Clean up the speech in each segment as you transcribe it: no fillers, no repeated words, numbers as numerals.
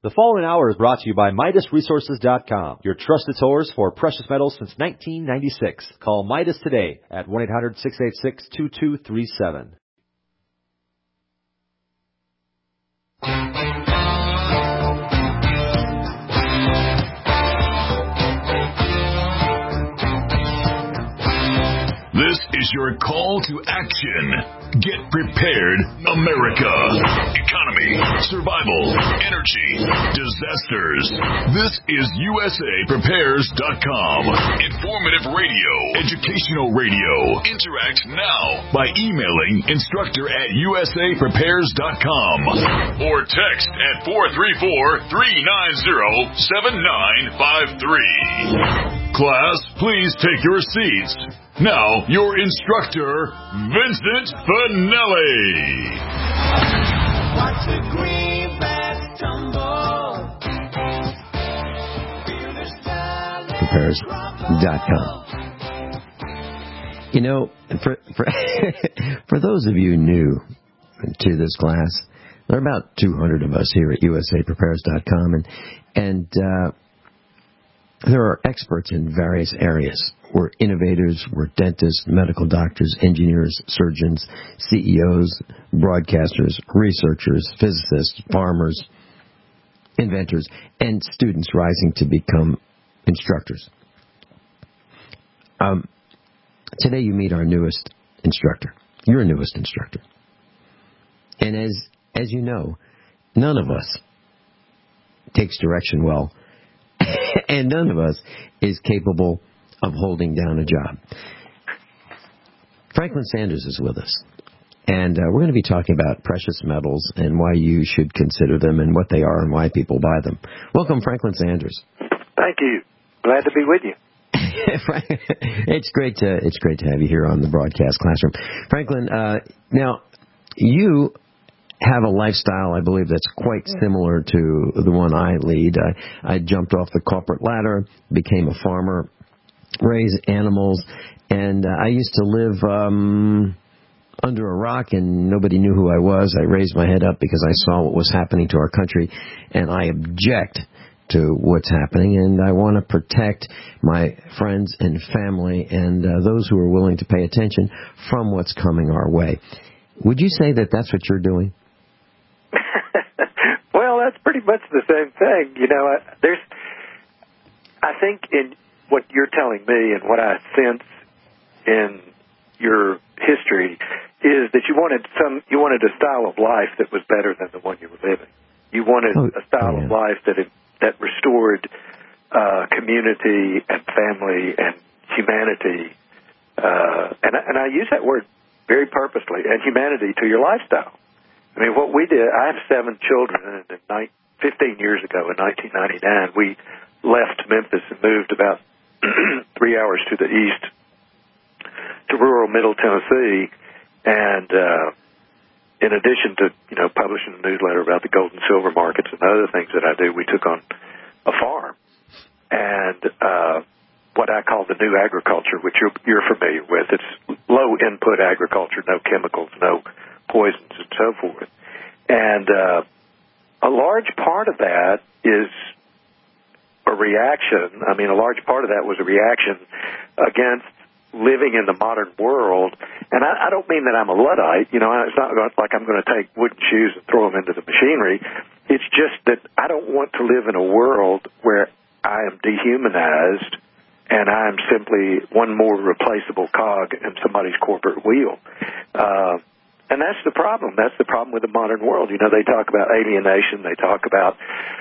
The following hour is brought to you by MidasResources.com, your trusted source for precious metals since 1996. Call Midas today at 1-800-686-2237. This is your call to action. Get prepared, America. Economy, survival, energy, disasters. This is USAPrepares.com. Informative radio, educational radio. Interact now by emailing instructor@USAPrepares.com or text at 434-390-7953. Class, please take your seats. Now, your instructor, Vincent Finelli. Watch the greenbacks tumble. Prepares.com. You know, for those of you new to this class, there are about 200 of us here at USAPrepares.com, and there are experts in various areas. We're innovators, we're dentists, medical doctors, engineers, surgeons, CEOs, broadcasters, researchers, physicists, farmers, inventors, and students rising to become instructors. Today you meet our newest instructor, your newest instructor. And as you know, none of us takes direction well, and none of us is capable of holding down a job. Franklin Sanders is with us, and we're going to be talking about precious metals and why you should consider them and what they are and why people buy them. Welcome, Franklin Sanders. Thank you. Glad to be with you. It's great to have you here on the broadcast classroom, Franklin. Now you have a lifestyle, I believe, that's quite similar to the one I lead. I jumped off the corporate ladder, became a farmer, raised animals, and I used to live under a rock, and nobody knew who I was. I raised my head up because I saw what was happening to our country, and I object to what's happening, and I want to protect my friends and family and those who are willing to pay attention from what's coming our way. Would you say that that's what you're doing? Well, that's pretty much the same thing. You know, I think in what you're telling me and what I sense in your history is that you wanted a style of life that was better than the one you were living. You wanted a style of life that restored community and family and humanity, and I use that word very purposely, and humanity to your lifestyle. I mean, what we did, I have 7 children, and 15 years ago, in 1999, we left Memphis and moved about 3 hours to the east to rural Middle Tennessee, and in addition to, publishing a newsletter about the gold and silver markets and other things that I do, we took on a farm, and what I call the new agriculture, which you're familiar with. It's low-input agriculture, no chemicals, no poisons, and so forth. And a large part of that is a reaction. I mean, a large part of that was a reaction against living in the modern world. And I don't mean that I'm a Luddite. It's not like I'm going to take wooden shoes and throw them into the machinery. It's just that I don't want to live in a world where I am dehumanized and I'm simply one more replaceable cog in somebody's corporate wheel. And that's the problem. That's the problem with the modern world. They talk about alienation. They talk about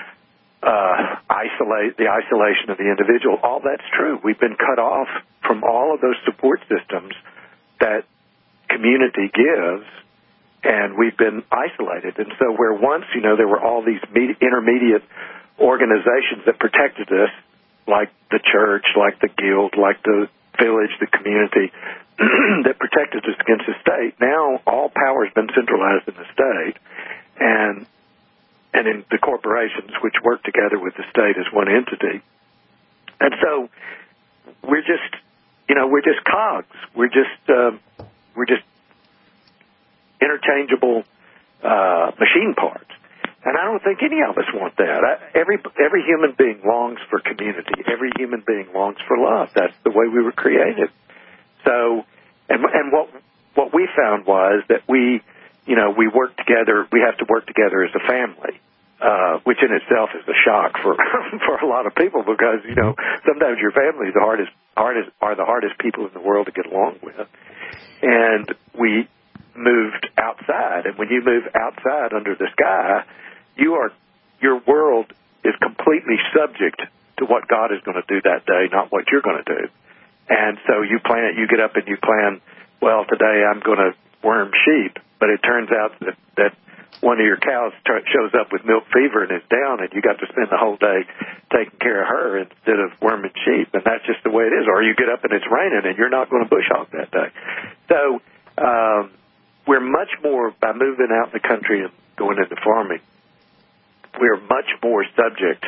the isolation of the individual. All that's true. We've been cut off from all of those support systems that community gives, and we've been isolated. And so where once, there were all these intermediate organizations that protected us, like the church, like the guild, like the village, the community, that protected us against the state. Now all power has been centralized in the state and in the corporations, which work together with the state as one entity. And so we're just cogs. We're just interchangeable machine parts. And I don't think any of us want that. Every human being longs for community. Every human being longs for love. That's the way we were created. So, and what we found was that we work together. We have to work together as a family, which in itself is a shock for for a lot of people, because sometimes your family is are the hardest people in the world to get along with. And we moved outside, and when you move outside under the sky, your world is completely subject to what God is going to do that day, not what you're going to do. And so you get up and you plan, well, today I'm going to worm sheep, but it turns out that one of your cows shows up with milk fever and is down, and you got to spend the whole day taking care of her instead of worming sheep, and that's just the way it is. Or you get up and it's raining and you're not going to bush hog that day. So we're much more, by moving out in the country and going into farming, we're much more subject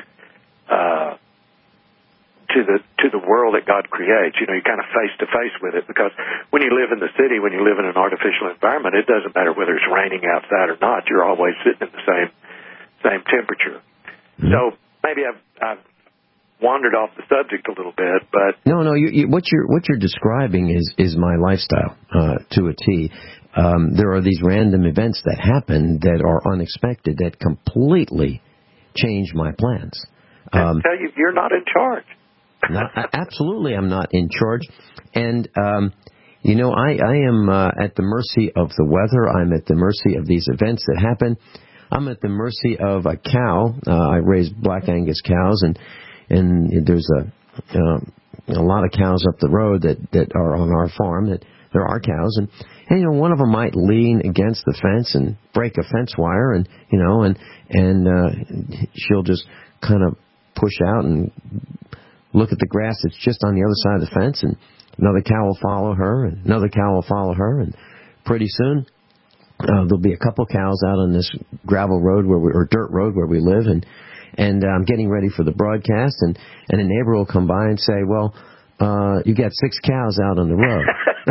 to the world that God creates. You're kind of face to face with it, because when you live in the city, when you live in an artificial environment, it doesn't matter whether it's raining outside or not. You're always sitting in the same temperature. Mm-hmm. So maybe I've wandered off the subject a little bit, but no. What you're describing is my lifestyle to a T. There are these random events that happen that are unexpected that completely change my plans. I tell you, you're not in charge. No, absolutely, I'm not in charge. And, I am at the mercy of the weather. I'm at the mercy of these events that happen. I'm at the mercy of a cow. I raise Black Angus cows, and there's a lot of cows up the road that are on our farm. That there are cows, and one of them might lean against the fence and break a fence wire, and she'll just kind of push out and look at the grass that's just on the other side of the fence, and another cow will follow her, and another cow will follow her, and pretty soon there'll be a couple cows out on this gravel road or dirt road where we live, and I'm getting ready for the broadcast, and a neighbor will come by and say, well, you got 6 cows out on the road.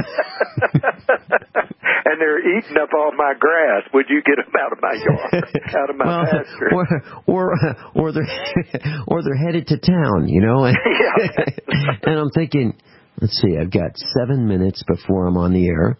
And they're eating up all my grass. Would you get them out of my yard, out of my pasture? Or they're headed to town, And, and I'm thinking, let's see, I've got 7 minutes before I'm on the air.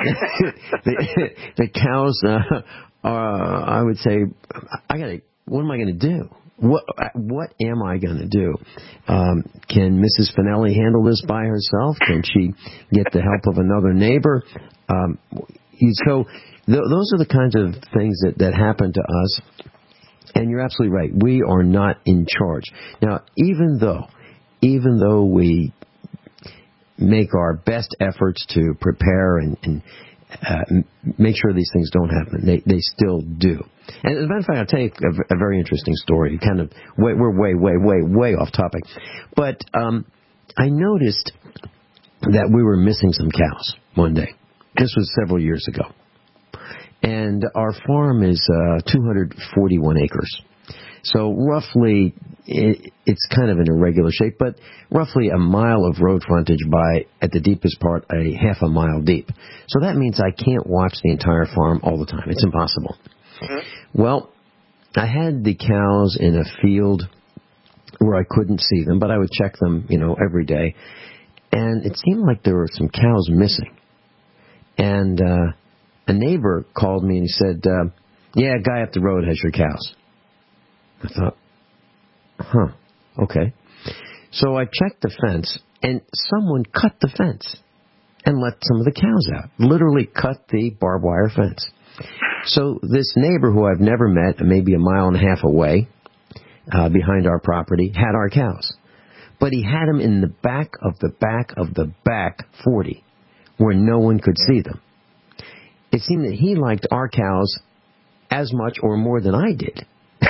The cows I would say, what am I going to do? What am I going to do? Can Mrs. Finelli handle this by herself? Can she get the help of another neighbor? So those are the kinds of things that happen to us. And you're absolutely right. We are not in charge. Now, even though we make our best efforts to prepare and make sure these things don't happen, they still do. And as a matter of fact, I'll tell you a very interesting story. We're way off topic. But I noticed that we were missing some cows one day. This was several years ago. And our farm is 241 acres. So roughly, it's kind of an irregular shape, but roughly a mile of road frontage by, at the deepest part, a half a mile deep. So that means I can't watch the entire farm all the time. It's impossible. Mm-hmm. Well, I had the cows in a field where I couldn't see them, but I would check them, every day. And it seemed like there were some cows missing. And a neighbor called me and he said, yeah, a guy up the road has your cows. I thought, okay. So I checked the fence, and someone cut the fence and let some of the cows out. Literally cut the barbed wire fence. So this neighbor who I've never met, maybe a mile and a half away, behind our property, had our cows. But he had them in the back of the back 40, where no one could see them. It seemed that he liked our cows as much or more than I did.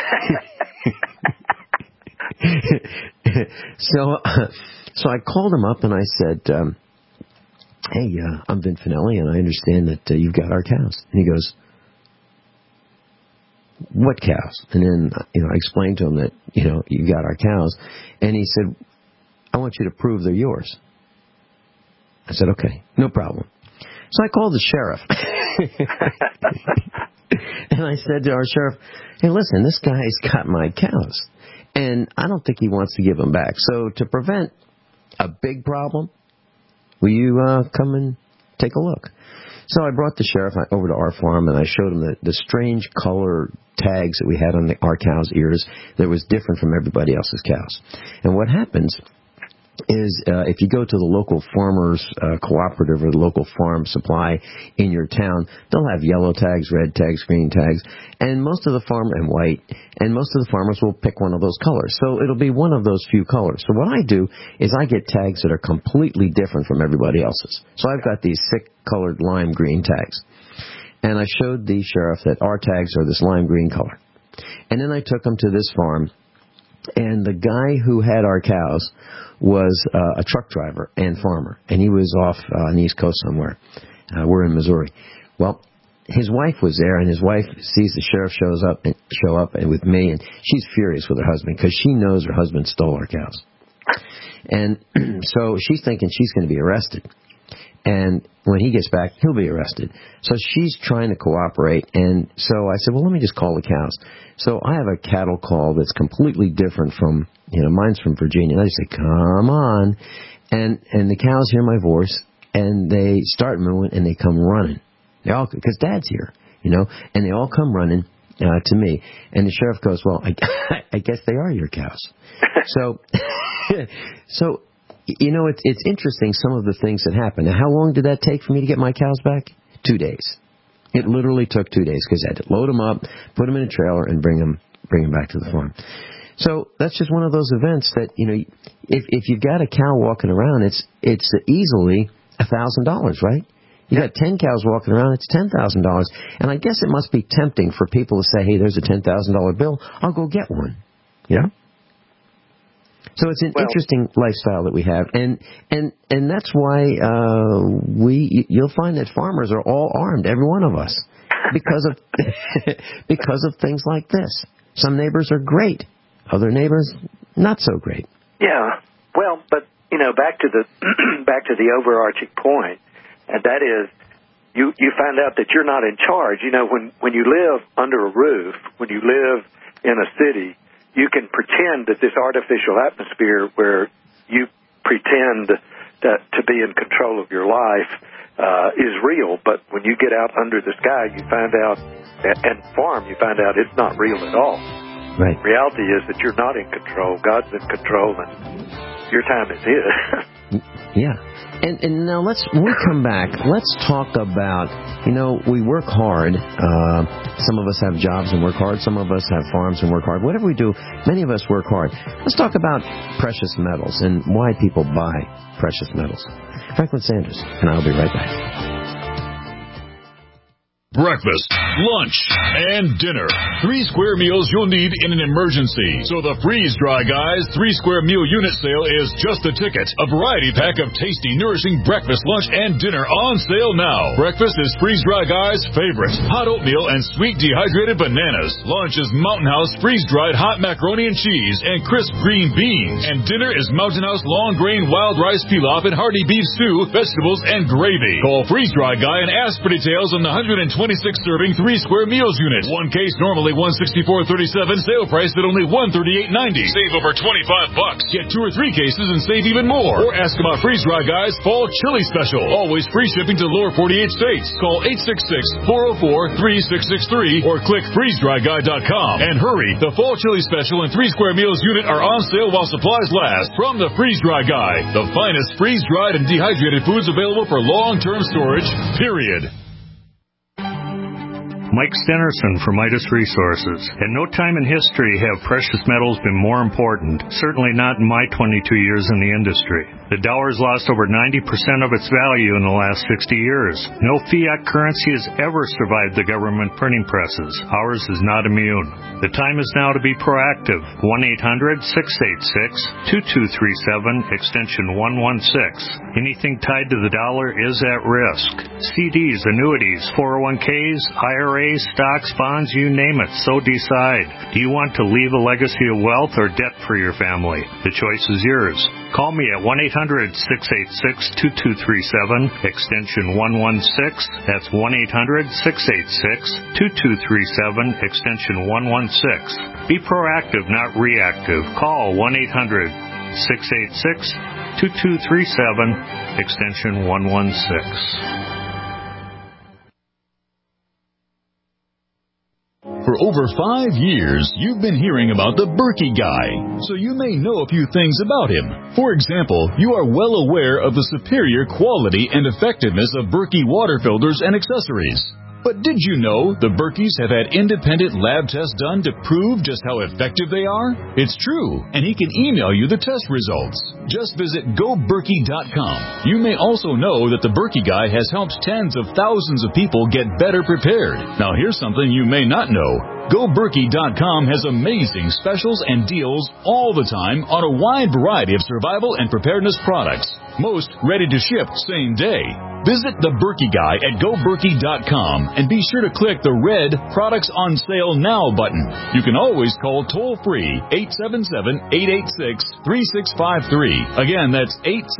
So I called him up and I said, hey, I'm Vin Finelli, and I understand that you've got our cows. And he goes, what cows? And then, I explained to him that, you've got our cows. And he said, I want you to prove they're yours. I said, okay, no problem. So I called the sheriff. And I said to our sheriff, hey, listen, this guy's got my cows, and I don't think he wants to give them back. So to prevent a big problem, will you come and take a look? So I brought the sheriff over to our farm, and I showed him the strange color tags that we had on our cows' ears that was different from everybody else's cows. And what happens is if you go to the local farmers cooperative or the local farm supply in your town, they'll have yellow tags, red tags, green tags, and most of the white, and most of the farmers will pick one of those colors. So it'll be one of those few colors. So what I do is I get tags that are completely different from everybody else's. So I've got these thick colored lime green tags. And I showed the sheriff that our tags are this lime green color. And then I took him to this farm, and the guy who had our cows was a truck driver and farmer, and he was off on the East Coast somewhere. We're in Missouri. Well, his wife was there, and his wife sees the sheriff show up with me, and she's furious with her husband because she knows her husband stole our cows. And so she's thinking she's going to be arrested. And when he gets back, he'll be arrested. So she's trying to cooperate. And so I said, well, let me just call the cows. So I have a cattle call that's completely different from, mine's from Virginia. And I just say, come on. And the cows hear my voice, and they start mooing, and they come running. Because Dad's here, and they all come running to me. And the sheriff goes, well, I guess they are your cows. So it's interesting, some of the things that happen. Now, how long did that take for me to get my cows back? 2 days. It literally took 2 days because I had to load them up, put them in a trailer, and bring them back to the farm. So that's just one of those events that, if you've got a cow walking around, it's easily $1,000, right? You got 10 cows walking around, it's $10,000. And I guess it must be tempting for people to say, hey, there's a $10,000 bill, I'll go get one. So it's an interesting lifestyle that we have, and that's why you'll find that farmers are all armed, every one of us, because of things like this. Some neighbors are great, other neighbors not so great. Yeah, well, but back to the overarching point, and that is you find out that you're not in charge. When you live under a roof, when you live in a city, you can pretend that this artificial atmosphere where you pretend to be in control of your life is real. But when you get out under the sky, you find out, and farm, you find out it's not real at all. Right. Reality is that you're not in control. God's in control, and your time is His. Yeah. And now when we come back, let's talk about, we work hard. Some of us have jobs and work hard. Some of us have farms and work hard. Whatever we do, many of us work hard. Let's talk about precious metals and why people buy precious metals. Franklin Sanders, and I'll be right back. Breakfast, lunch, and dinner. 3 square meals you'll need in an emergency. So the Freeze Dry Guys 3 square meal unit sale is just a ticket. A variety pack of tasty, nourishing breakfast, lunch, and dinner on sale now. Breakfast is Freeze Dry Guys' favorite. Hot oatmeal and sweet dehydrated bananas. Lunch is Mountain House freeze-dried hot macaroni and cheese and crisp green beans. And dinner is Mountain House long grain wild rice pilaf and hearty beef stew, vegetables, and gravy. Call Freeze Dry Guy and ask for details on the 126-serving 3 square meals unit. One case normally $164.37, sale price at only $138.90. Save over $25. Get 2 or 3 cases and save even more. Or ask about Freeze Dry Guys Fall Chili Special. Always free shipping to the lower 48 states. Call 866-404-3663 or click freezedryguy.com. And hurry, the Fall Chili Special and 3 square meals unit are on sale while supplies last. From the Freeze Dry Guy, the finest freeze-dried and dehydrated foods available for long-term storage, period. Mike Stenerson for Midas Resources. In no time in history have precious metals been more important, certainly not in my 22 years in the industry. The dollar's lost over 90% of its value in the last 60 years. No fiat currency has ever survived the government printing presses. Ours is not immune. The time is now to be proactive. 1-800-686-2237, extension 116. Anything tied to the dollar is at risk. CDs, annuities, 401ks, IRAs, IRAs, stocks, bonds, you name it. So decide. Do you want to leave a legacy of wealth or debt for your family? The choice is yours. Call me at 1-800-686-2237, extension 116. That's 1-800-686-2237, extension 116. Be proactive, not reactive. Call 1-800-686-2237, extension 116. For over 5 years, you've been hearing about the Berkey Guy, so you may know a few things about him. For example, you are well aware of the superior quality and effectiveness of Berkey water filters and accessories. But did you know the Berkeys have had independent lab tests done to prove just how effective they are? It's true, and he can email you the test results. Just visit GoBerkey.com. You may also know that the Berkey Guy has helped tens of thousands of people get better prepared. Now here's something you may not know. GoBerkey.com has amazing specials and deals all the time on a wide variety of survival and preparedness products. Most ready to ship same day. Visit the Berkey Guy at GoBerkey.com and be sure to click the red Products on Sale Now button. You can always call toll-free 877-886-3653. Again, that's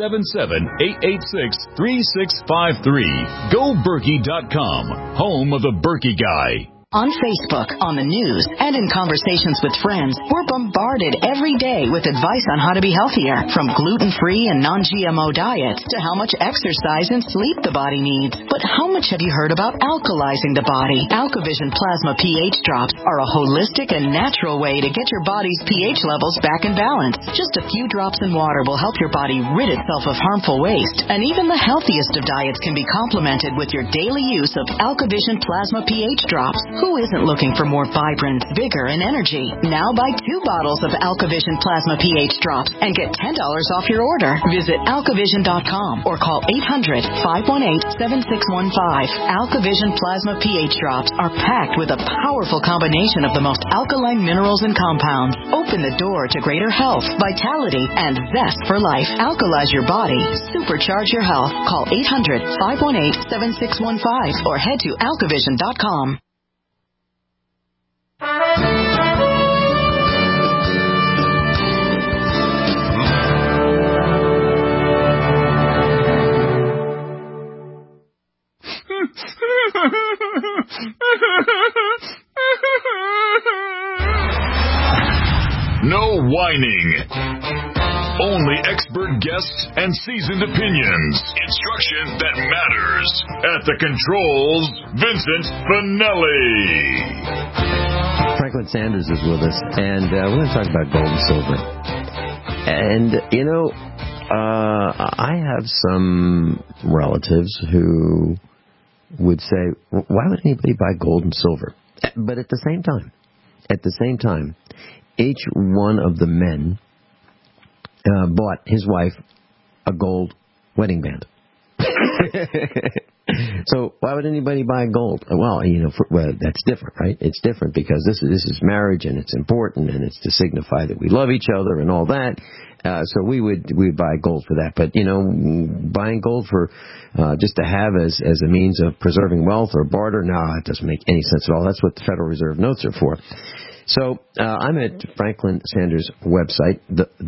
877-886-3653. GoBerkey.com, home of the Berkey Guy. On Facebook, on the news, and in conversations with friends, we're bombarded every day with advice on how to be healthier, from gluten-free and non-GMO diets to how much exercise and sleep the body needs. But how much have you heard about alkalizing the body? AlkaVision Plasma pH drops are a holistic and natural way to get your body's pH levels back in balance. Just a few drops in water will help your body rid itself of harmful waste. And even the healthiest of diets can be complemented with your daily use of AlkaVision Plasma pH drops. Who isn't looking for more vibrance, vigor, and energy? Now buy 2 bottles of AlkaVision Plasma pH drops and get $10 off your order. Visit AlkaVision.com or call 800-518-7615. AlkaVision Plasma pH drops are packed with a powerful combination of the most alkaline minerals and compounds. Open the door to greater health, vitality, and zest for life. Alkalize your body. Supercharge your health. Call 800-518-7615 or head to AlkaVision.com. No whining. Only expert guests and seasoned opinions. Instruction that matters. At the controls, Vincent Finelli. Franklin Sanders is with us, and we're going to talk about gold and silver. And, you know, I have some relatives who would say, why would anybody buy gold and silver? But at the same time, each one of the men bought his wife a gold wedding band. So why would anybody buy gold? Well, you know, that's different, right? It's different because this is marriage, and it's important, and it's to signify that we love each other and all that. So we would buy gold for that. But, you know, buying gold for just to have as a means of preserving wealth or barter, no, it doesn't make any sense at all. That's what the Federal Reserve notes are for. So I'm at Franklin Sanders' website,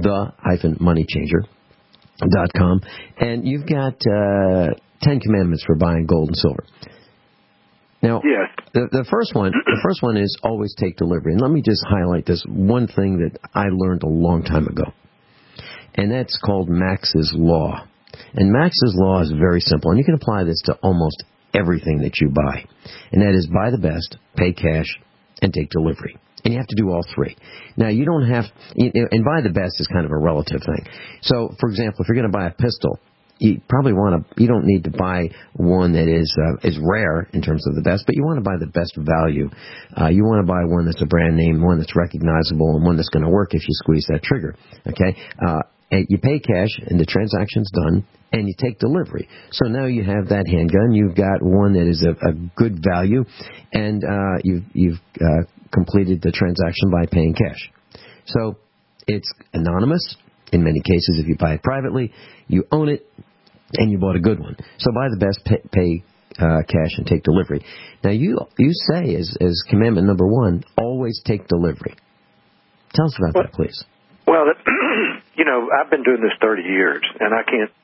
the-moneychanger.com, and you've got 10 commandments for buying gold and silver. Now, yes. the first one is always take delivery. And let me just highlight this one thing that I learned a long time ago, and that's called Max's Law. And Max's Law is very simple, and you can apply this to almost everything that you buy. And that is buy the best, pay cash, and take delivery. And you have to do all three. Now, you don't have, and buy the best is kind of a relative thing. So, for example, if you're going to buy a pistol, you probably you don't need to buy one that is rare in terms of the best, but you want to buy the best value. You want to buy one that's a brand name, one that's recognizable, and one that's going to work if you squeeze that trigger. Okay? And you pay cash, and the transaction's done, and you take delivery. So now you have that handgun. You've got one that is a good value, and you've completed the transaction by paying cash. So it's anonymous. In many cases, if you buy it privately, you own it, and you bought a good one. So buy the best, pay cash and take delivery. Now, you say as commandment number 1, always take delivery. Tell us about that, please. Well, I've been doing this 33 years, and I can't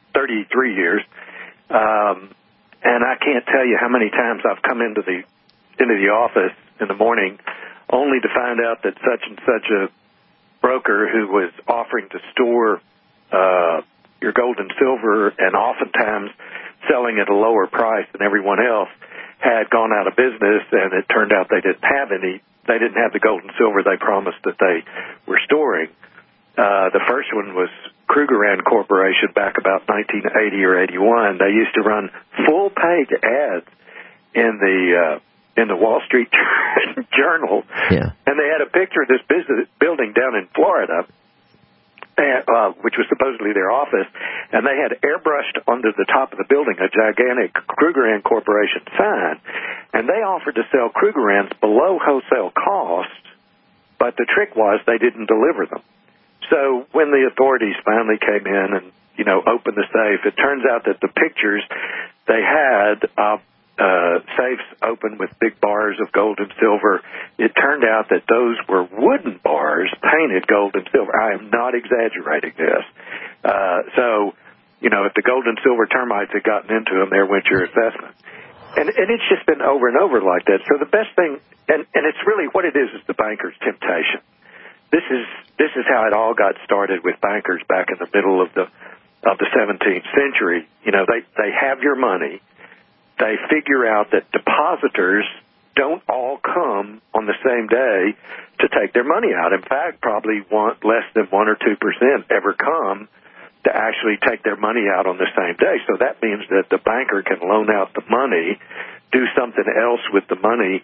tell you how many times I've come into the office in the morning only to find out that such and such a broker who was offering to store your gold and silver and oftentimes selling at a lower price than everyone else had gone out of business, and it turned out they didn't have the gold and silver they promised that they were storing. The first one was Krugerrand Corporation back about 1980 or 81. They used to run full-page ads in the Wall Street Journal, and they had a picture of this building down in Florida, which was supposedly their office, and they had airbrushed under the top of the building a gigantic Krugerrand Corporation sign, and they offered to sell Krugerrands below wholesale cost, but the trick was they didn't deliver them. So when the authorities finally came in and, opened the safe, it turns out that the pictures they had of safes open with big bars of gold and silver, it turned out that those were wooden bars painted gold and silver. I am not exaggerating this. So, if the gold and silver termites had gotten into them, there went your assessment. And it's just been over and over like that. So the best thing, and it's really what it is the banker's temptation. This is how it all got started with bankers back in the middle of the 17th century. They have your money. They figure out that depositors don't all come on the same day to take their money out. In fact, probably less than 1 or 2% ever come to actually take their money out on the same day. So that means that the banker can loan out the money, do something else with the money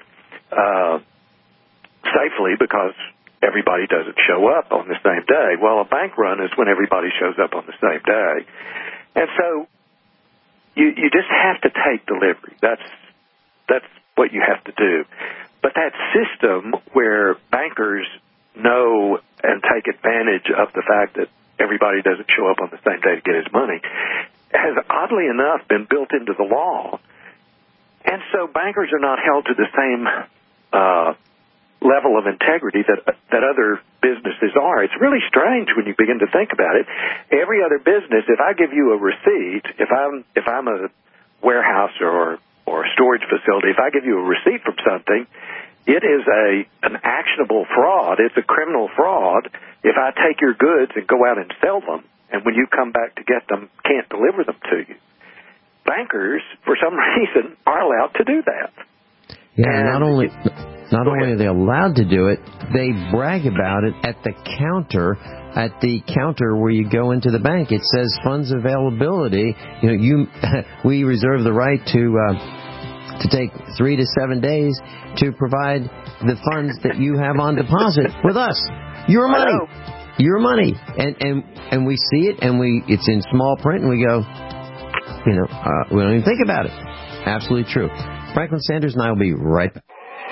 safely because everybody doesn't show up on the same day. Well, a bank run is when everybody shows up on the same day. And so you just have to take delivery. That's what you have to do. But that system where bankers know and take advantage of the fact that everybody doesn't show up on the same day to get his money has oddly enough been built into the law. And so bankers are not held to the same level of integrity that other businesses are. It's really strange when you begin to think about it. Every other business, if I give you a receipt, if I'm a warehouse or a storage facility, if I give you a receipt from something, it is an actionable fraud. It's a criminal fraud if I take your goods and go out and sell them, and when you come back to get them, can't deliver them to you. Bankers, for some reason, are allowed to do that. Yeah, and not only are they allowed to do it, they brag about it at the counter where you go into the bank. It says funds availability. We reserve the right to take 3 to 7 days to provide the funds that you have on deposit with us. Your money. And we see it, and it's in small print, and we go, we don't even think about it. Absolutely true. Franklin Sanders and I will be right back.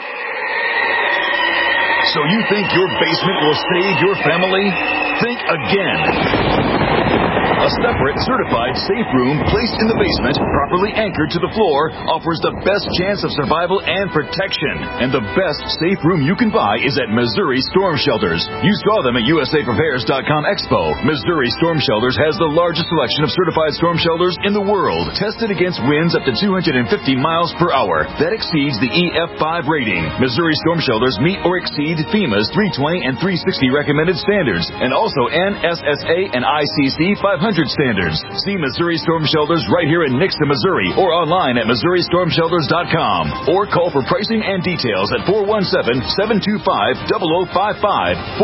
So you think your basement will save your family? Think again. A separate, certified safe room placed in the basement, properly anchored to the floor, offers the best chance of survival and protection. And the best safe room you can buy is at Missouri Storm Shelters. You saw them at USAPrepares.com Expo. Missouri Storm Shelters has the largest selection of certified storm shelters in the world, tested against winds up to 250 miles per hour. That exceeds the EF5 rating. Missouri Storm Shelters meet or exceed FEMA's 320 and 360 recommended standards, and also NSSA and ICC 500 standards. See Missouri Storm Shelters right here in Nixon, Missouri, or online at MissouriStormShelters.com, or call for pricing and details at 417-725-0055,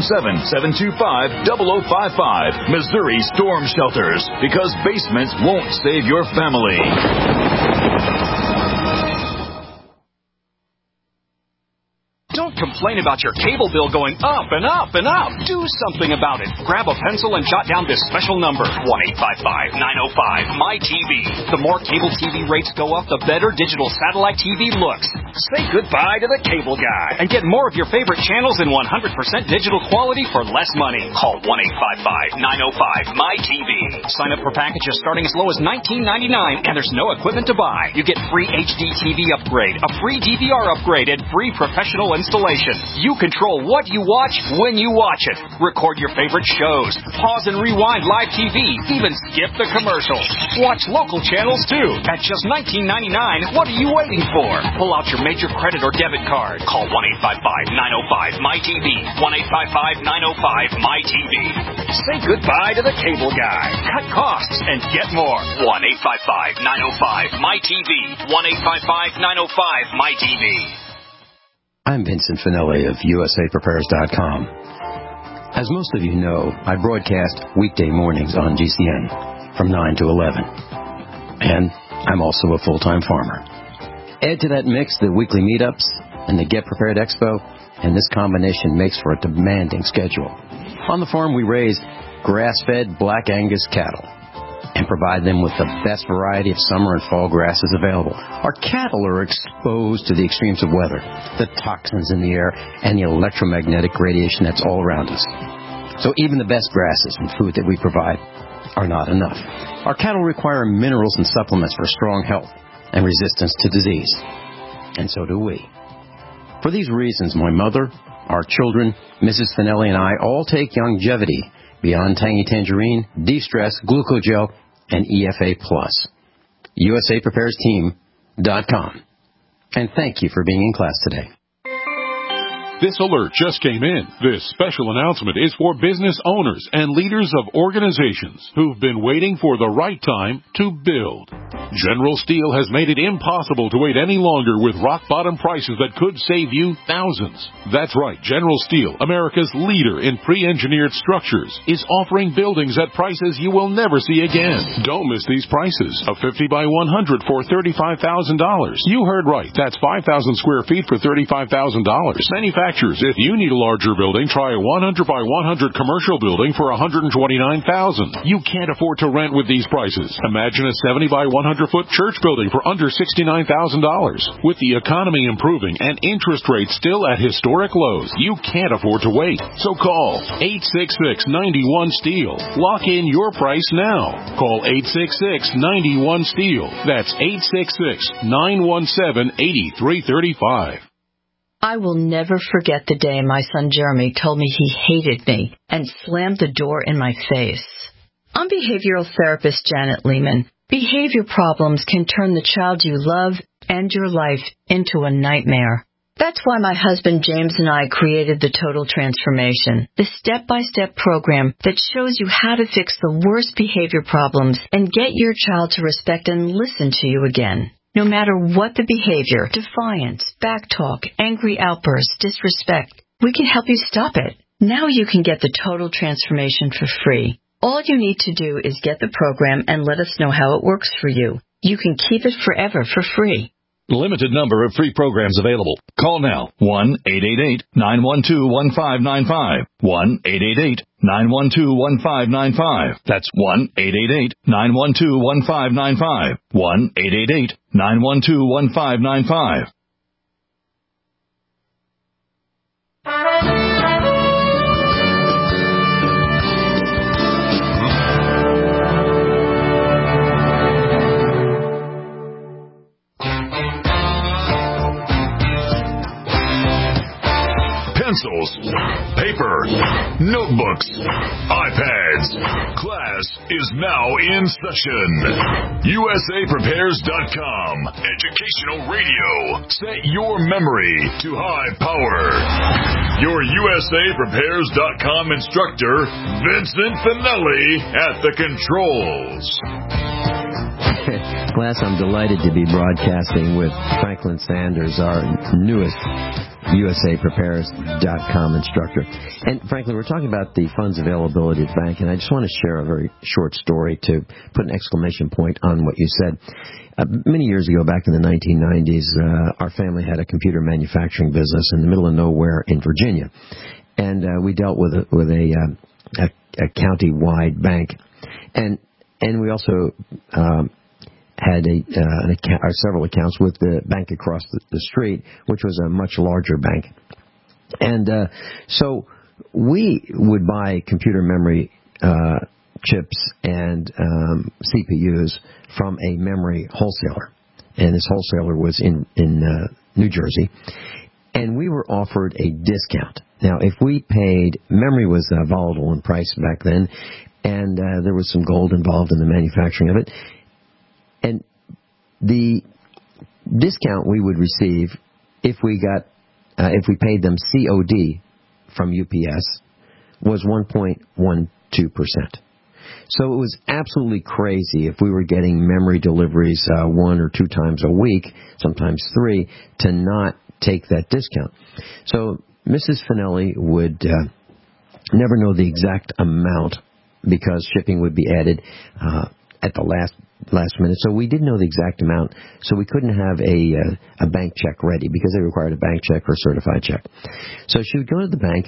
417-725-0055. Missouri Storm Shelters, because basements won't save your family. Don't complain complain about your cable bill going up and up and up. Do something about it. Grab a pencil and jot down this special number, 1-855-905-MY-TV. The more cable TV rates go up, the better digital satellite TV looks. Say goodbye to the cable guy and get more of your favorite channels in 100% digital quality for less money. Call 1-855-905-MY-TV. Sign up for packages starting as low as $19.99, and there's no equipment to buy. You get free HD TV upgrade, a free DVR upgrade, and free professional installation. You control what you watch when you watch it. Record your favorite shows, pause and rewind live TV, even skip the commercials. Watch local channels too. At just $19.99, what are you waiting for? Pull out your major credit or debit card. Call 1-855-905-MY-TV. 1-855-905-MY-TV. Say goodbye to the cable guy. Cut costs and get more. 1-855-905-MY-TV. 1-855-905-MY-TV. I'm Vincent Finelli of USAPrepares.com. As most of you know, I broadcast weekday mornings on GCN from 9 to 11. And I'm also a full-time farmer. Add to that mix the weekly meetups and the Get Prepared Expo, and this combination makes for a demanding schedule. On the farm, we raise grass-fed Black Angus cattle and provide them with the best variety of summer and fall grasses available. Our cattle are exposed to the extremes of weather, the toxins in the air, and the electromagnetic radiation that's all around us. So even the best grasses and food that we provide are not enough. Our cattle require minerals and supplements for strong health and resistance to disease. And so do we. For these reasons, my mother, our children, Mrs. Finelli, and I all take Longevity, Beyond Tangy Tangerine, De-Stress, Glucogel, and EFA+. USAPreparesTeam.com. And thank you for being in class today. This alert just came in. This special announcement is for business owners and leaders of organizations who've been waiting for the right time to build. General Steel has made it impossible to wait any longer with rock-bottom prices that could save you thousands. That's right, General Steel, America's leader in pre-engineered structures, is offering buildings at prices you will never see again. Don't miss these prices. A 50 by 100 for $35,000. You heard right. That's 5,000 square feet for $35,000. Manufacturers, if you need a larger building, try a 100 by 100 commercial building for $129,000. You can't afford to rent with these prices. Imagine a 70 by 100-foot church building for under $69,000. With the economy improving and interest rates still at historic lows, you can't afford to wait. So call 866-91-STEEL. Lock in your price now. Call 866-91-STEEL. That's 866-917-8335. I will never forget the day my son Jeremy told me he hated me and slammed the door in my face. I'm behavioral therapist Janet Lehman. Behavior problems can turn the child you love and your life into a nightmare. That's why my husband James and I created the Total Transformation, the step-by-step program that shows you how to fix the worst behavior problems and get your child to respect and listen to you again. No matter what the behavior, defiance, backtalk, angry outbursts, disrespect, we can help you stop it. Now you can get the Total Transformation for free. All you need to do is get the program and let us know how it works for you. You can keep it forever for free. Limited number of free programs available. Call now. 1-888-912-1595. 1-888-912-1595. That's 1-888-912-1595. 1-888-912-1595. Pencils, paper, notebooks, iPads. Class is now in session. USAPrepares.com. Educational radio. Set your memory to high power. Your USAPrepares.com instructor, Vincent Finelli, at the controls. Class, I'm delighted to be broadcasting with Franklin Sanders, our newest USAPrepares.com instructor. And frankly, we're talking about the funds availability at the bank, and I just want to share a very short story to put an exclamation point on what you said. Many years ago, back in the 1990s, our family had a computer manufacturing business in the middle of nowhere in Virginia, and we dealt with a county-wide bank, and we also had several accounts with the bank across the street, which was a much larger bank. And so we would buy computer memory chips and CPUs from a memory wholesaler. And this wholesaler was in New Jersey. And we were offered a discount. Now, if we paid, memory was volatile in price back then, and there was some gold involved in the manufacturing of it. And the discount we would receive if we paid them COD from UPS was 1.12%. So it was absolutely crazy if we were getting memory deliveries 1 or 2 times a week, sometimes 3, to not take that discount. So Mrs. Finelli would never know the exact amount because shipping would be added at the last minute. So we didn't know the exact amount, so we couldn't have a bank check ready because they required a bank check or a certified check. So she would go to the bank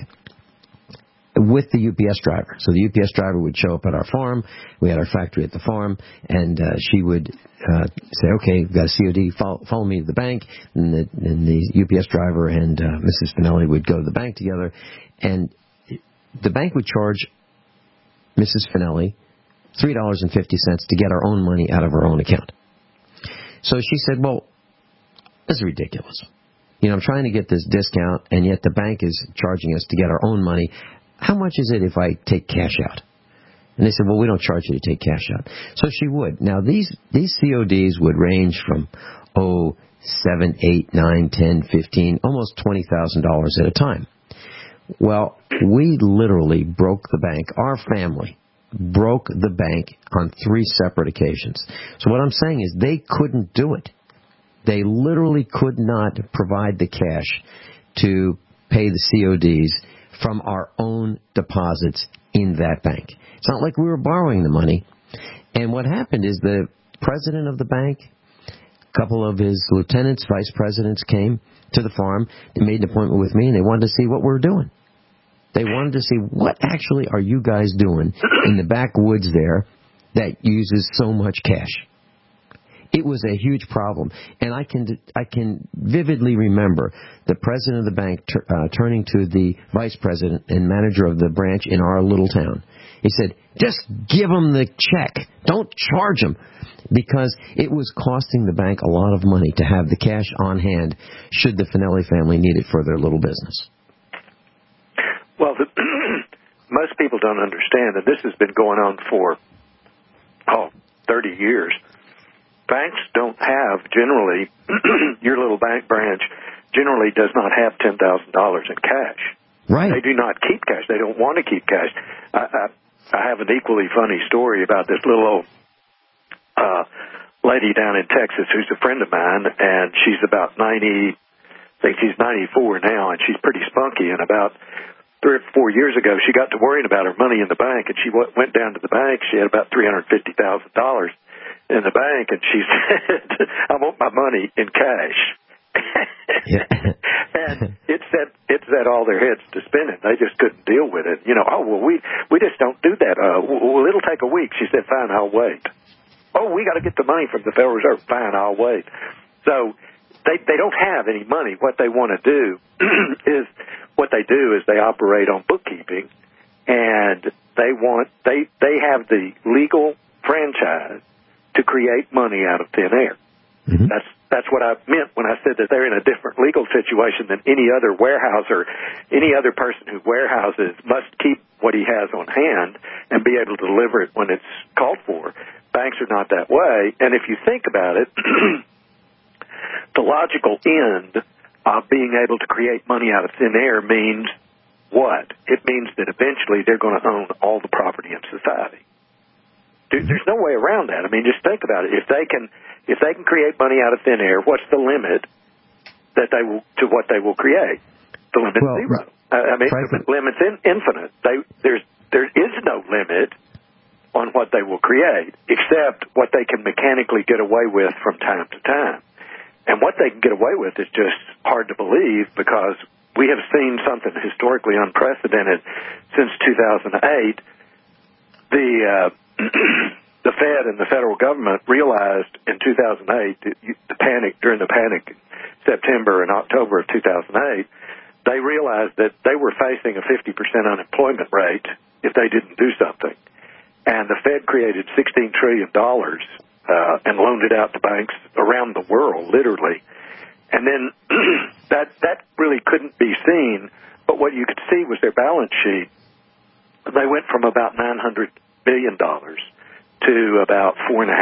with the UPS driver. So the UPS driver would show up at our farm. We had our factory at the farm, and she would say, okay, we've got a COD, follow me to the bank. And the UPS driver and Mrs. Finelli would go to the bank together, and the bank would charge Mrs. Finelli $3.50 to get our own money out of our own account. So she said, well, this is ridiculous. I'm trying to get this discount, and yet the bank is charging us to get our own money. How much is it if I take cash out? And they said, well, we don't charge you to take cash out. So she would. Now, these CODs would range from, $7, $8, $9, $10, $15, almost $20,000 at a time. Well, we literally broke the bank. Our family broke the bank on 3 separate occasions. So what I'm saying is they couldn't do it. They literally could not provide the cash to pay the CODs from our own deposits in that bank. It's not like we were borrowing the money. And what happened is the president of the bank, a couple of his lieutenants, vice presidents came to the farm. They made an appointment with me, and they wanted to see what we were doing. They wanted to see, what actually are you guys doing in the backwoods there that uses so much cash? It was a huge problem. And I can vividly remember the president of the bank turning to the vice president and manager of the branch in our little town. He said, just give them the check. Don't charge them. Because it was costing the bank a lot of money to have the cash on hand should the Finelli family need it for their little business. Well, most people don't understand that this has been going on for 30 years. Banks don't have, generally, your little bank branch generally does not have $10,000 in cash. Right. They do not keep cash. They don't want to keep cash. I have an equally funny story about this little old lady down in Texas who's a friend of mine, and she's about 90, I think she's 94 now, and she's pretty spunky, and about 3 or 4 years ago, she got to worrying about her money in the bank, and she went down to the bank. She had about $350,000 in the bank, and she said, I want my money in cash. Yeah. And it set all their heads to spinning. They just couldn't deal with it. We just don't do that. Well, it'll take a week. She said, fine, I'll wait. Oh, we got to get the money from the Federal Reserve. Fine, I'll wait. So they don't have any money. What they want to do is they operate on bookkeeping, and they have the legal franchise to create money out of thin air. Mm-hmm. That's what I meant when I said that they're in a different legal situation than any other warehouser. Any other person who warehouses must keep what he has on hand and be able to deliver it when it's called for. Banks are not that way. And if you think about it, the logical end of being able to create money out of thin air means what? It means that eventually they're going to own all the property in society. There's no way around that. I mean, just think about it. If they can create money out of thin air, what's the limit to what they will create? the limit's zero. I mean, the limit's infinite. There is no limit on what they will create, except what they can mechanically get away with from time to time. And what they can get away with is just hard to believe, because we have seen something historically unprecedented since 2008. The Fed and the federal government realized in 2008, during the panic September and October of 2008, they realized that they were facing a 50% unemployment rate if they didn't do something. And the Fed created $16 trillion and loaned it out to banks around the world, literally. And then that really couldn't be seen, but what you could see was their balance sheet. They went from about $900 billion to about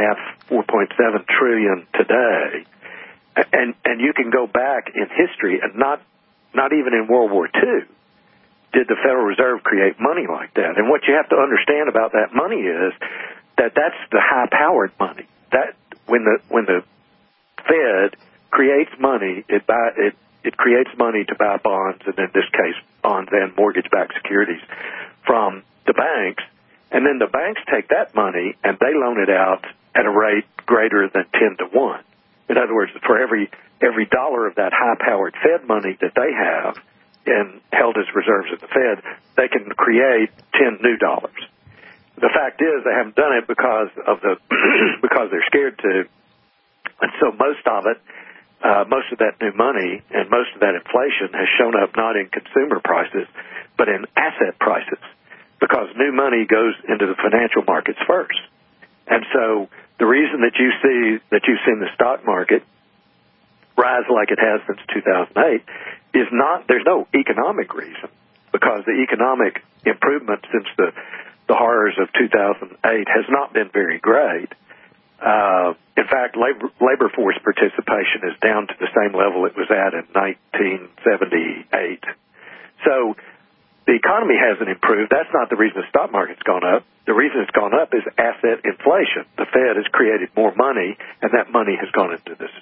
$4.7 trillion today. And you can go back in history, and not even in World War II did the Federal Reserve create money like that. And what you have to understand about that money is that that's the high-powered money. That when the Fed creates money, it creates money to buy bonds, and in this case, bonds and mortgage-backed securities from the banks. And then the banks take that money and they loan it out at a rate greater than 10 to 1. In other words, for every dollar of that high-powered Fed money that they have and held as reserves at the Fed, they can create 10 new dollars. The fact is they haven't done it because they're scared to. And so most of that new money and most of that inflation has shown up not in consumer prices, but in asset prices, because new money goes into the financial markets first. And so the reason that you've seen the stock market rise like it has since 2008 is there's no economic reason, because the economic improvement since the horrors of 2008 has not been very great. In fact, labor force participation is down to the same level it was at in 1978. So the economy hasn't improved. That's not the reason the stock market's gone up. The reason it's gone up is asset inflation. The Fed has created more money, and that money has gone into the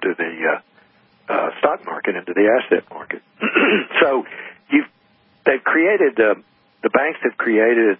stock market, into the asset market. So they've created the banks have created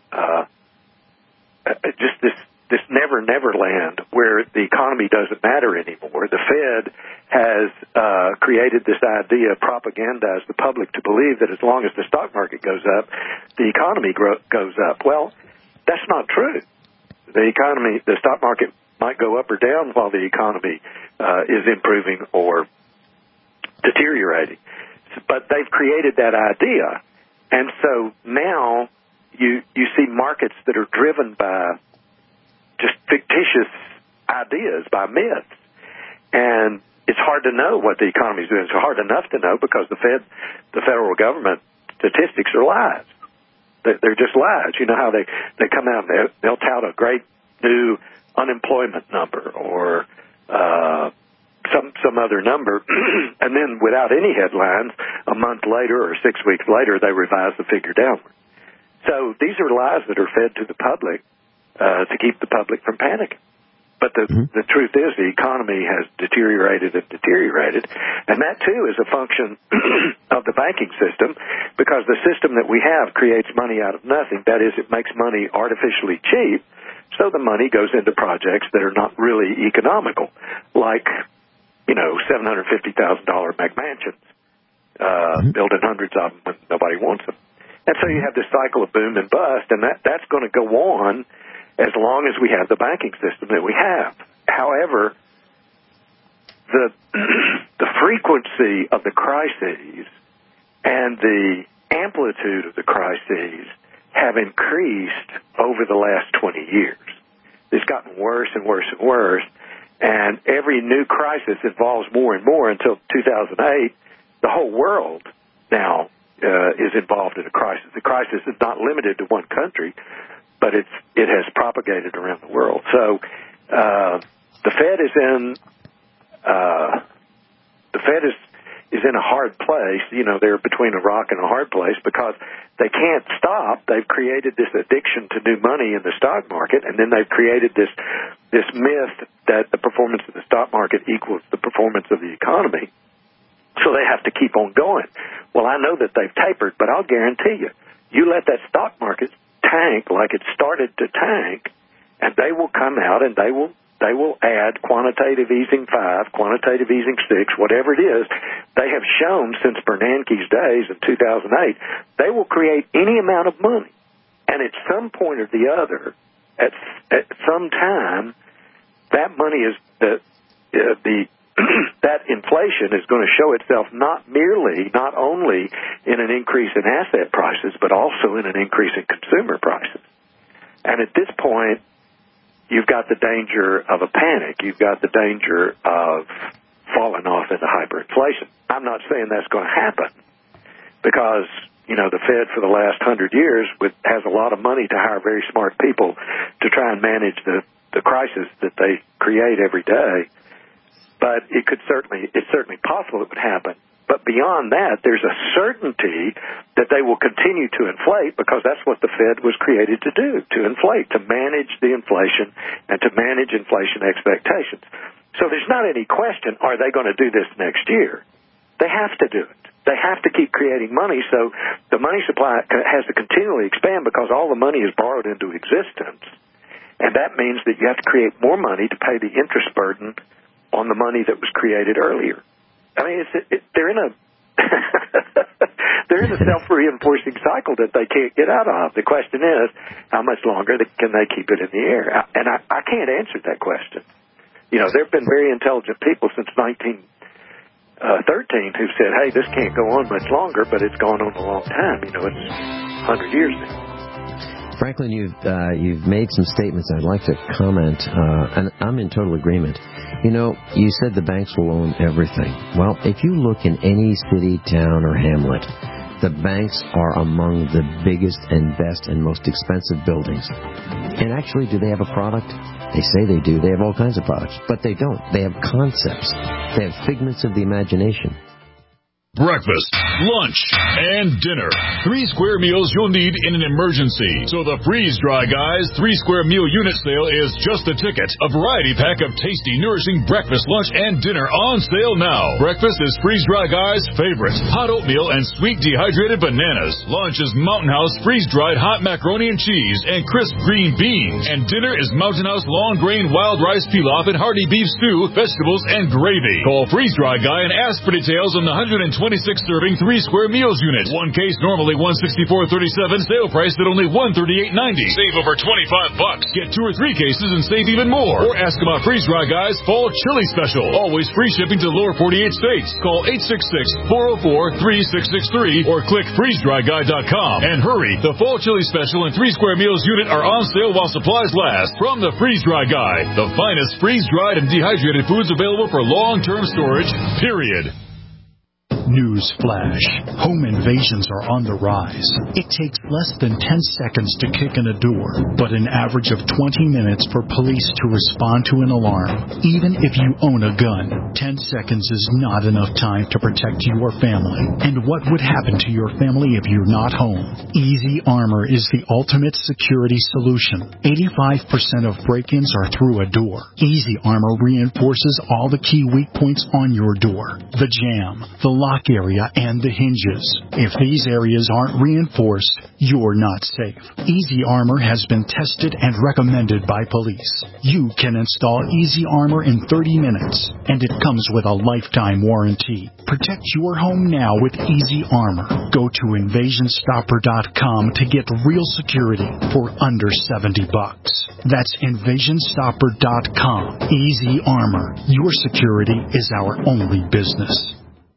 just this never land where the economy doesn't matter anymore. The Fed has created this idea, propagandized the public to believe that as long as the stock market goes up, the economy goes up. Well, that's not true. The stock market might go up or down while the economy is improving or deteriorating. But they've created that idea. And so now you see markets that are driven by just fictitious ideas, by myths. And it's hard to know what the economy is doing. It's hard enough to know because the federal government statistics are lies. They're just lies. You know how they come out and they'll tout a great new unemployment number or some other number, and then without any headlines, a month later or 6 weeks later, they revise the figure downward. So these are lies that are fed to the public to keep the public from panicking. But the truth is the economy has deteriorated and deteriorated, and that, too, is a function of the banking system, because the system that we have creates money out of nothing. That is, it makes money artificially cheap, so the money goes into projects that are not really economical, like, $750,000 McMansions, building hundreds of them when nobody wants them. And so you have this cycle of boom and bust, and that's going to go on as long as we have the banking system that we have. However, the frequency of the crises and the amplitude of the crises have increased over the last 20 years. It's gotten worse and worse and worse, and every new crisis involves more and more until 2008. The whole world now is involved in a crisis. The crisis is not limited to one country, but it has propagated around the world. So the Fed is in a hard place. They're between a rock and a hard place because they can't stop. They've created this addiction to new money in the stock market, and then they've created this myth that the performance of the stock market equals the performance of the economy. So they have to keep on going. Well, I know that they've tapered, but I'll guarantee you, you let that stock market tank like it started to tank, and they will come out and they will add quantitative easing 5, quantitative easing 6, whatever it is. They have shown since Bernanke's days in 2008, they will create any amount of money. And at some point or the other, at some time, that money is that inflation is going to show itself not only in an increase in asset prices, but also in an increase in consumer prices. And at this point, you've got the danger of a panic. You've got the danger of falling off into hyperinflation. I'm not saying that's going to happen because, the Fed for the last 100 years has a lot of money to hire very smart people to try and manage the crisis that they create every day. But it's certainly possible it would happen. But beyond that, there's a certainty that they will continue to inflate because that's what the Fed was created to do, to inflate, to manage the inflation and to manage inflation expectations. So there's not any question, are they going to do this next year? They have to do it. They have to keep creating money, so the money supply has to continually expand because all the money is borrowed into existence. And that means that you have to create more money to pay the interest burden on the money that was created earlier. I mean, they're in a they're in a self-reinforcing cycle that they can't get out of. The question is, how much longer can they keep it in the air? And I can't answer that question. There have been very intelligent people since 1913 who said, hey, this can't go on much longer, but it's gone on a long time. It's 100 years now. Franklin, you've made some statements I'd like to comment, and I'm in total agreement. You said the banks will own everything. Well, if you look in any city, town, or hamlet, the banks are among the biggest and best and most expensive buildings. And actually, do they have a product? They say they do. They have all kinds of products. But they don't. They have concepts. They have figments of the imagination. Breakfast, lunch, and dinner. 3 square meals you'll need in an emergency. So the Freeze Dry Guys 3 square meal unit sale is just a ticket. A variety pack of tasty, nourishing breakfast, lunch, and dinner on sale now. Breakfast is Freeze Dry Guys' favorite. Hot oatmeal and sweet dehydrated bananas. Lunch is Mountain House freeze-dried hot macaroni and cheese and crisp green beans. And dinner is Mountain House long grain wild rice pilaf and hearty beef stew, vegetables, and gravy. Call Freeze Dry Guy and ask for details on the 126-serving 3 square meals unit. One case normally $164.37, sale price at only $138.90. Save over $25. Get 2 or 3 cases and save even more. Or ask about Freeze Dry Guys Fall Chili Special. Always free shipping to the lower 48 states. Call 866-404-3663 or click freezedryguy.com. And hurry, the Fall Chili Special and 3 square meals unit are on sale while supplies last. From the Freeze Dry Guy, the finest freeze-dried and dehydrated foods available for long-term storage, period. News flash. Home invasions are on the rise. It takes less than 10 seconds to kick in a door, but an average of 20 minutes for police to respond to an alarm. Even if you own a gun, 10 seconds is not enough time to protect your family. And what would happen to your family if you're not home? Easy Armor is the ultimate security solution. 85% of break-ins are through a door. Easy Armor reinforces all the key weak points on your door. The jamb, the lock area, and the hinges. If these areas aren't reinforced, you're not safe. Easy Armor has been tested and recommended by police. You can install Easy Armor in 30 minutes, and it comes with a lifetime warranty. Protect your home now with Easy Armor. Go to InvasionStopper.com to get real security for under $70. That's InvasionStopper.com. Easy Armor. Your security is our only business.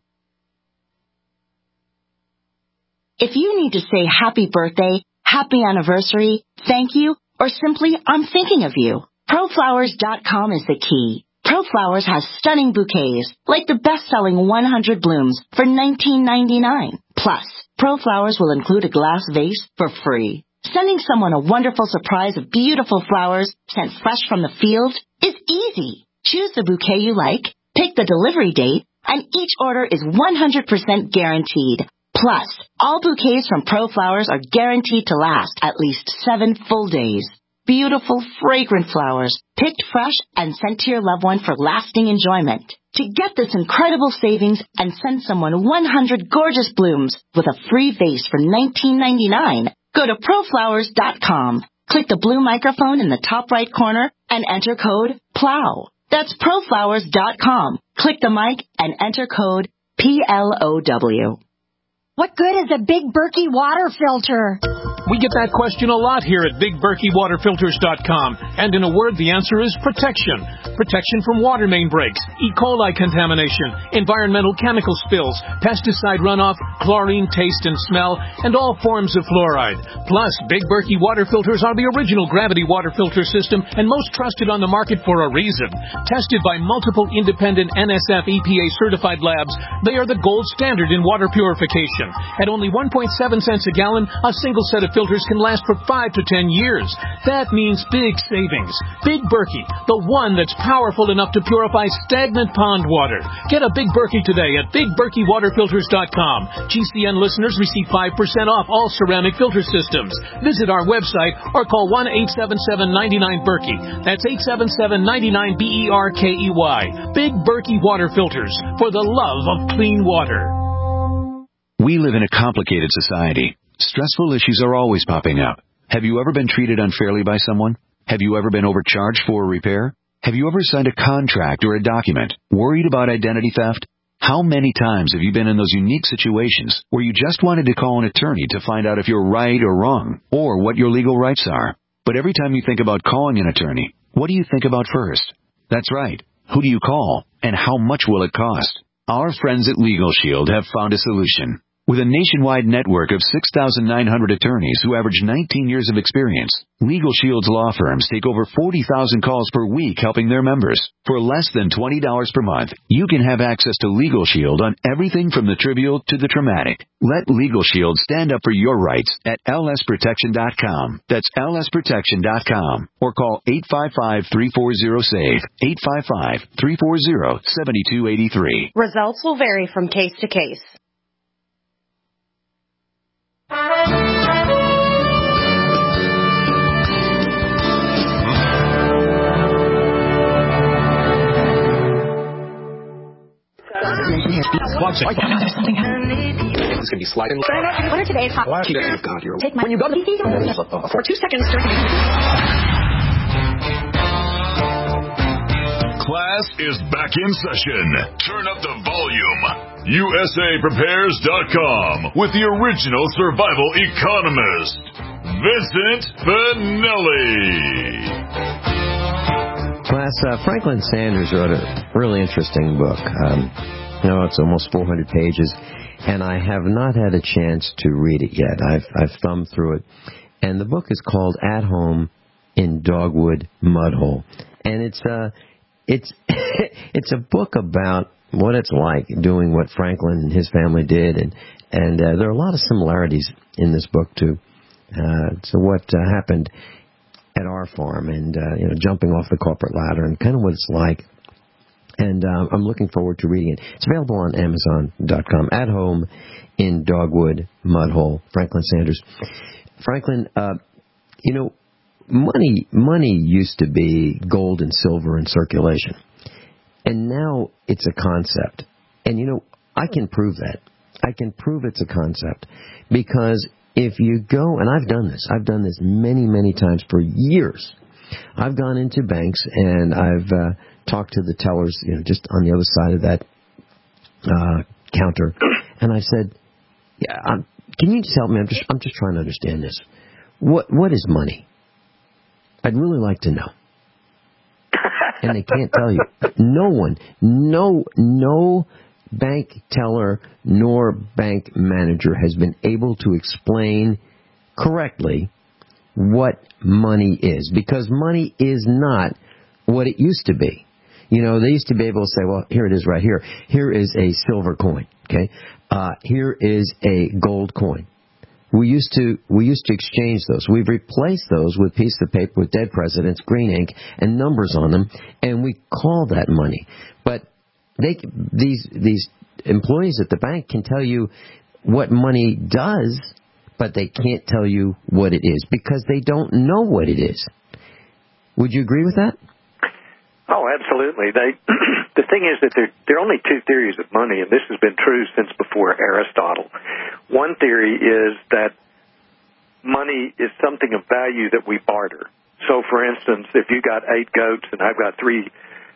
If you need to say happy birthday, happy anniversary, thank you, or simply I'm thinking of you, ProFlowers.com is the key. ProFlowers has stunning bouquets, like the best-selling 100 blooms for $19.99. Plus, ProFlowers will include a glass vase for free. Sending someone a wonderful surprise of beautiful flowers sent fresh from the field is easy. Choose the bouquet you like, pick the delivery date, and each order is 100% guaranteed. Plus, all bouquets from ProFlowers are guaranteed to last at least 7 full days. beautiful, fragrant flowers, picked fresh and sent to your loved one for lasting enjoyment. To get this incredible savings and send someone 100 gorgeous blooms with a free vase for $19.99, go to proflowers.com. Click the blue microphone in the top right corner and enter code PLOW. That's proflowers.com. Click the mic and enter code PLOW. What good is a Big Berkey water filter? We get that question a lot here at BigBerkeyWaterFilters.com. And in a word, the answer is protection. Protection from water main breaks, E. coli contamination, environmental chemical spills, pesticide runoff, chlorine taste and smell, and all forms of fluoride. Plus, Big Berkey water filters are the original gravity water filter system and most trusted on the market for a reason. Tested by multiple independent NSF EPA certified labs, they are the gold standard in water purification. At only 1.7 cents a gallon, a single set of filters can last for 5 to 10 years. That means big savings. Big Berkey, the one that's powerful enough to purify stagnant pond water. Get a Big Berkey today at BigBerkeyWaterFilters.com. GCN listeners receive 5% off all ceramic filter systems. Visit our website or call 1-877-99-BERKEY. That's 877-99-BERKEY. Big Berkey Water Filters, for the love of clean water. We live in a complicated society. Stressful issues are always popping up. Have you ever been treated unfairly by someone? Have you ever been overcharged for a repair? Have you ever signed a contract or a document worried about identity theft? How many times have you been in those unique situations where you just wanted to call an attorney to find out if you're right or wrong, or what your legal rights are? But every time you think about calling an attorney, what do you think about first? That's right. Who do you call, and how much will it cost? Our friends at Legal Shield have found a solution. With a nationwide network of 6,900 attorneys who average 19 years of experience, Legal Shield's law firms take over 40,000 calls per week helping their members. For less than $20 per month, you can have access to Legal Shield on everything from the trivial to the traumatic. Let Legal Shield stand up for your rights at lsprotection.com. That's lsprotection.com. Or call 855-340-SAVE, 855-340-7283. Results will vary from case to case. Watch it. There's something happening. It's going to be sliding. What are today's hot? Take my... When you go to the... For 2 seconds... Class is back in session. Turn up the volume. USAPrepares.com with the original survival economist, Vincent Finelli. Class, Franklin Sanders wrote a really interesting book. It's almost 400 pages, and I have not had a chance to read it yet. I've thumbed through it, and the book is called At Home in Dogwood Mudhole, and it's a book about what it's like doing what Franklin and his family did, and there are a lot of similarities in this book to what happened at our farm, and jumping off the corporate ladder, and kind of what it's like. And I'm looking forward to reading it. It's available on Amazon.com. At Home in Dogwood Mudhole, Franklin Sanders. Franklin, money used to be gold and silver in circulation. And now it's a concept. And, I can prove that. I can prove it's a concept. Because if you go, and I've done this many, many times for years. I've gone into banks and I've talked to the tellers, just on the other side of that counter. And I said, can you just help me? I'm just trying to understand this. What is money? I'd really like to know. And they can't tell you. No one, no bank teller nor bank manager has been able to explain correctly what money is. Because money is not what it used to be. They used to be able to say, well, here it is right here. Here is a silver coin, okay? Here is a gold coin. We used to exchange those. We've replaced those with pieces of paper with dead presidents, green ink, and numbers on them, and we call that money. But these employees at the bank can tell you what money does, but they can't tell you what it is because they don't know what it is. Would you agree with that? Oh, absolutely. The thing is that there are only two theories of money, and this has been true since before Aristotle. One theory is that money is something of value that we barter. So, for instance, if you got 8 goats and I've got 3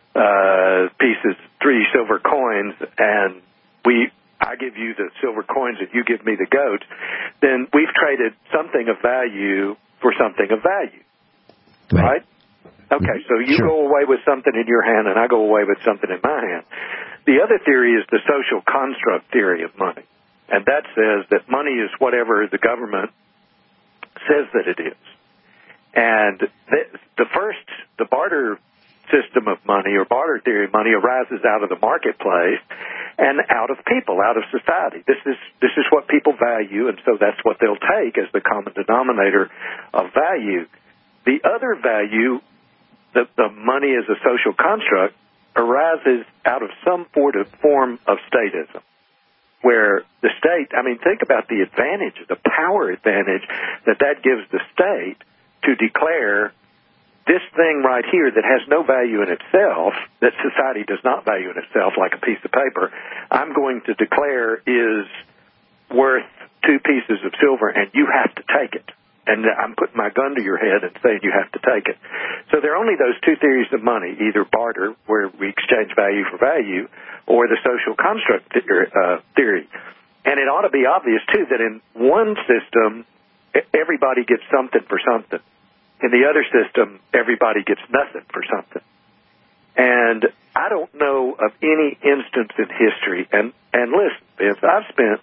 silver coins, and I give you the silver coins and you give me the goats, then we've traded something of value for something of value, right? Okay, so you go away with something in your hand and I go away with something in my hand. The other theory is the social construct theory of money, and that says that money is whatever the government says that it is. And the barter system of money, or barter theory of money, arises out of the marketplace and out of people, out of society. This is what people value, and so that's what they'll take as the common denominator of value. The other value, the money as a social construct, arises out of some form of statism, where the state, think about the advantage, the power advantage that gives the state to declare this thing right here that has no value in itself, that society does not value in itself, like a piece of paper, I'm going to declare is worth 2 pieces of silver, and you have to take it. And I'm putting my gun to your head and saying you have to take it. So there are only those 2 theories of money, either barter, where we exchange value for value, or the social construct theory. And it ought to be obvious, too, that in one system, everybody gets something for something. In the other system, everybody gets nothing for something. And I don't know of any instance in history, and listen, Vince, I've spent,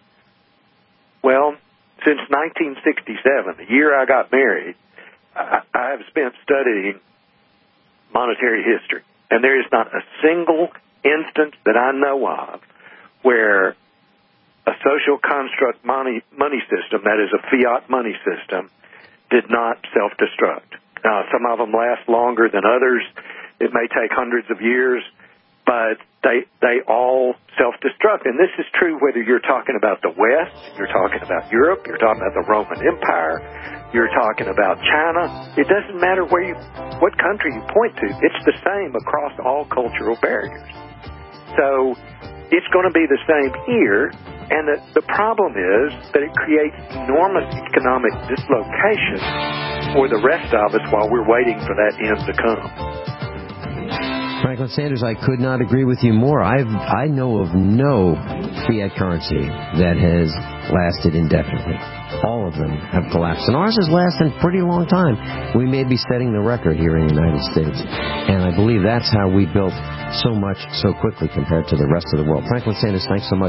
since 1967, the year I got married, I have spent studying monetary history. And there is not a single instance that I know of where a social construct money system, that is a fiat money system, did not self-destruct. Now, some of them last longer than others. It may take hundreds of years, but they all self-destruct. And this is true whether you're talking about the West, you're talking about Europe, you're talking about the Roman Empire, you're talking about China. It doesn't matter what country you point to. It's the same across all cultural barriers. So it's going to be the same here. And the problem is that it creates enormous economic dislocation for the rest of us while we're waiting for that end to come. Franklin Sanders, I could not agree with you more. I know of no fiat currency that has lasted indefinitely. All of them have collapsed. And ours has lasted a pretty long time. We may be setting the record here in the United States. And I believe that's how we built so much so quickly compared to the rest of the world. Franklin Sanders, thanks so much.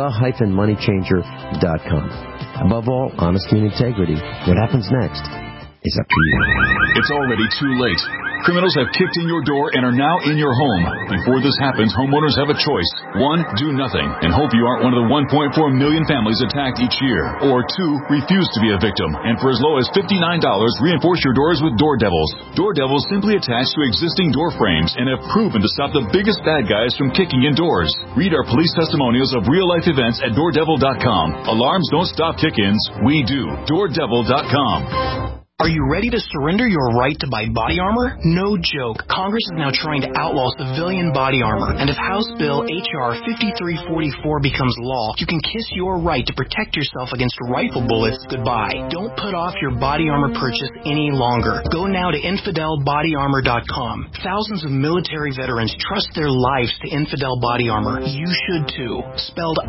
The-moneychanger.com. Above all, honesty and integrity. What happens next is up to you. It's already too late. Criminals have kicked in your door and are now in your home. Before this happens, homeowners have a choice. 1, do nothing and hope you aren't one of the 1.4 million families attacked each year. Or 2, refuse to be a victim. And for as low as $59, reinforce your doors with Door Devils. Door Devils simply attach to existing door frames and have proven to stop the biggest bad guys from kicking in doors. Read our police testimonials of real-life events at DoorDevil.com. Alarms don't stop kick-ins. We do. DoorDevil.com. Are you ready to surrender your right to buy body armor? No joke. Congress is now trying to outlaw civilian body armor. And if House Bill H.R. 5344 becomes law, you can kiss your right to protect yourself against rifle bullets goodbye. Don't put off your body armor purchase any longer. Go now to InfidelBodyArmor.com. Thousands of military veterans trust their lives to Infidel Body Armor. You should too. Spelled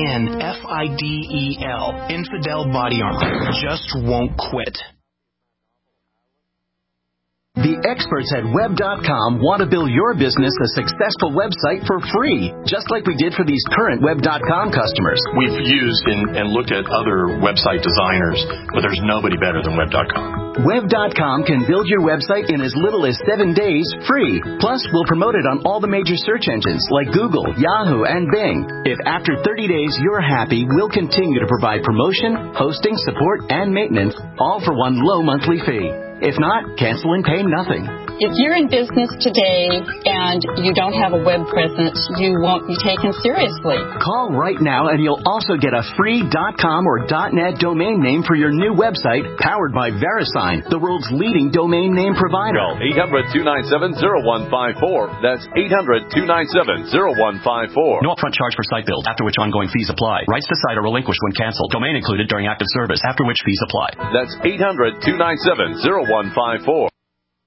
INFIDEL. Infidel Body Armor. Just won't quit. The experts at Web.com want to build your business a successful website for free, just like we did for these current Web.com customers. We've used and looked at other website designers, but there's nobody better than Web.com. Web.com can build your website in as little as 7 days free. Plus, we'll promote it on all the major search engines like Google, Yahoo, and Bing. If after 30 days you're happy, we'll continue to provide promotion, hosting, support, and maintenance, all for one low monthly fee. If not, cancel and pay nothing. If you're in business today and you don't have a web presence, you won't be taken seriously. Call right now and you'll also get a free .com or .net domain name for your new website powered by VeriSign, the world's leading domain name provider. Call 800-297-0154. That's 800-297-0154. No upfront charge for site build, after which ongoing fees apply. Rights to site are relinquished when canceled. Domain included during active service, after which fees apply. That's 800-297-0154.